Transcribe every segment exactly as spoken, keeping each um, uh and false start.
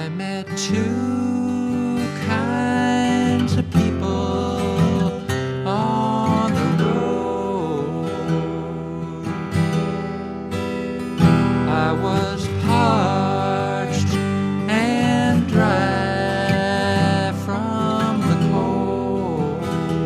I met two kinds of people on the road. I was parched and dry from the cold.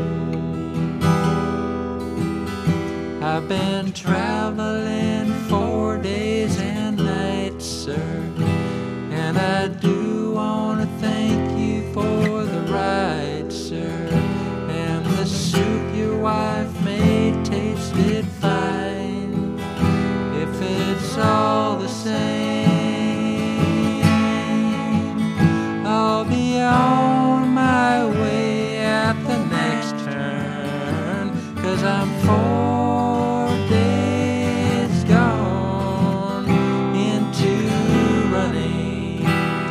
I've been traveling four days and nights, sir, and I do want to thank you for the ride, sir. And the soup your wife made tasted fine. If it's all the same, I'll be on my way at the next turn, 'cause I'm four days gone into running.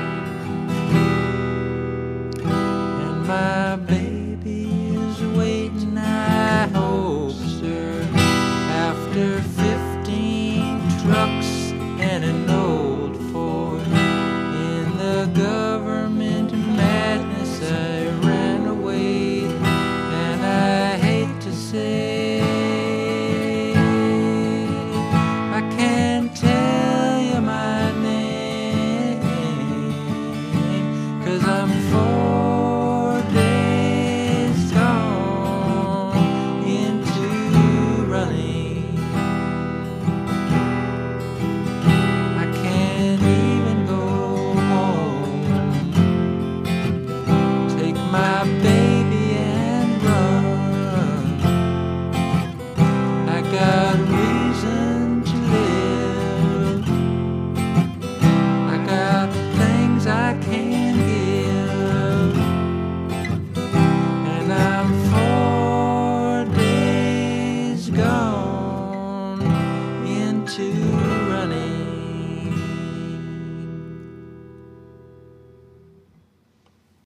My baby is waiting, I hope, sir, after fifteen trucks and enough